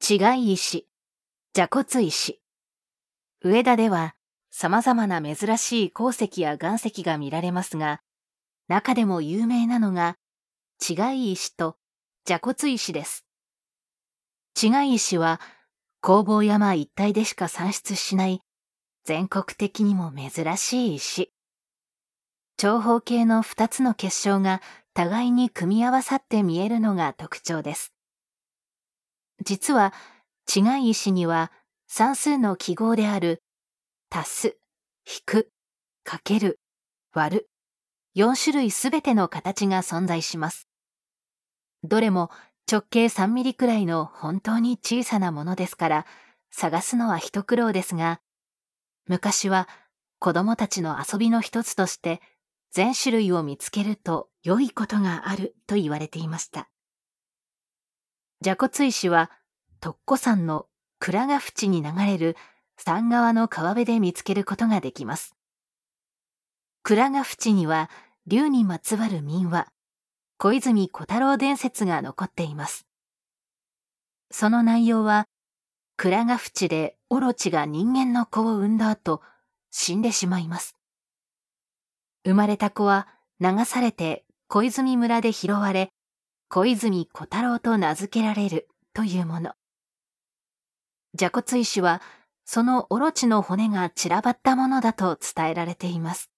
稚貝石、蛇骨石。上田では様々な珍しい鉱石や岩石が見られますが、中でも有名なのが稚貝石と蛇骨石です。稚貝石は弘法山一帯でしか産出しない全国的にも珍しい石。長方形の2つの結晶が互いに組み合わさって見えるのが特徴です。実は稚貝石には算数の記号である足す、引く、かける、割る4種類すべての形が存在します。どれも直径3ミリくらいの本当に小さなものですから探すのは一苦労ですが、昔は子供たちの遊びの一つとして全種類を見つけると良いことがあると言われていました。蛇骨石は徳湖山の倉ヶ淵に流れる山側の川辺で見つけることができます。倉ヶ淵には龍にまつわる民話、小泉小太郎伝説が残っています。その内容は、倉ヶ淵でオロチが人間の子を産んだ後、死んでしまいます。生まれた子は流されて小泉村で拾われ、小泉小太郎と名付けられるというもの。蛇骨石はそのオロチの骨が散らばったものだと伝えられています。